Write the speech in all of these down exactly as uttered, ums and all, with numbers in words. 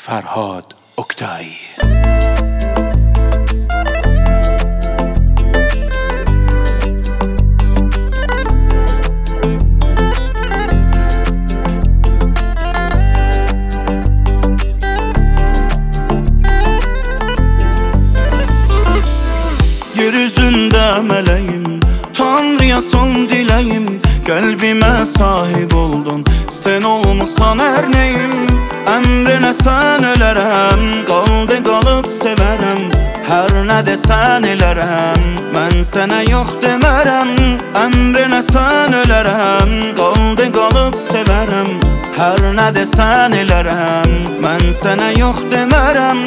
Ferhad Oktay. Yeryüzünde meleğim, Tanrı'ya son dileyim. Kalbime sahip oldun, sen olmasan her neyim. Emrine sen ölerem, kaldı kalıp severem. Her ne desen ilerem, ben sana yok demerem. Emrine sen ölerem, kaldı kalıp severem. Her ne desen ilerem, ben sana yok demerem.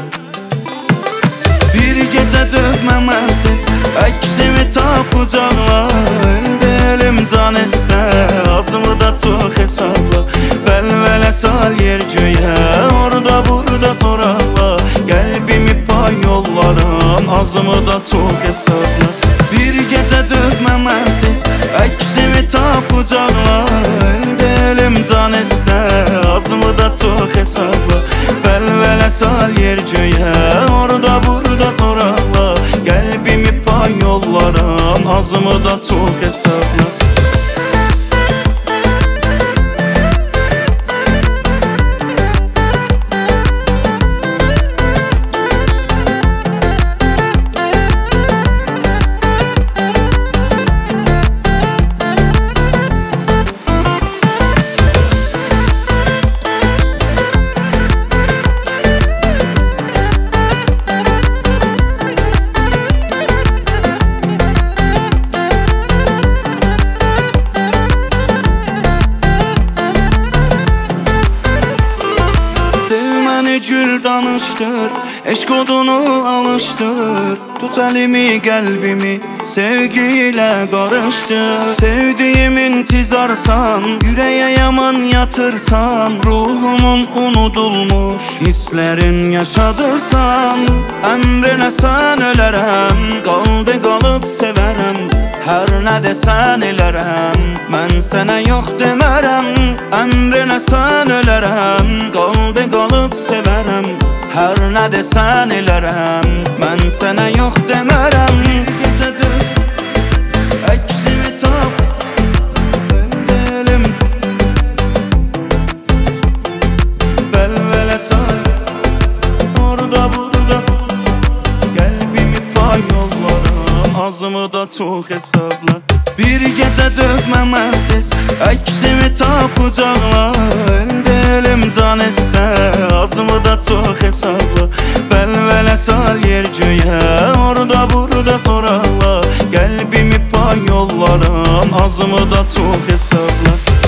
Bir gece dözməmənsiz əksimi tapacaqlar. Elim can istər, azımı da çox hesabla. Vəlvələ sal yer göyə, orada burada soraqla. Qəlbimi pay yollarım, azımı da çox hesabla. Bir gece dözməmənsiz əksimi tapacaqlar. Elim can istər, azımı da çox hesabla. Vəlvələ sal yer göyə, orada burada soraqla. Qəlbimi pay yollarım, azımı da çox hesabla. Gül danıştır, eşk odunu alıştır. Tut elimi qəlbimi, sevgiyle qarıştır. Sevdiğimin tizarsan, yüreğe yaman yatırsan. Ruhumun unudulmuş, hislerin yaşadırsan. Emrine sen ölerem, kaldı kalıp severem. Her ne desen ilerem, ben sana yok demerem. Emrine sen ölerem, kaldı kalıp severem. Her ne desen ilerem, ben sana yok demerem. Gece düz, eksimi tap, elim. Velvele sar, orada burada. Qəlbimi pay yollarım, azımı da çox hesabla. Bir gece dözməmənsiz əksimi tapacaqlar. Elim can istər, azımı da çox hesabla. Vəlvələ sal yer göyə, orada burada soraqla. Qəlbimi pay yollarım, azımı da çox hesabla.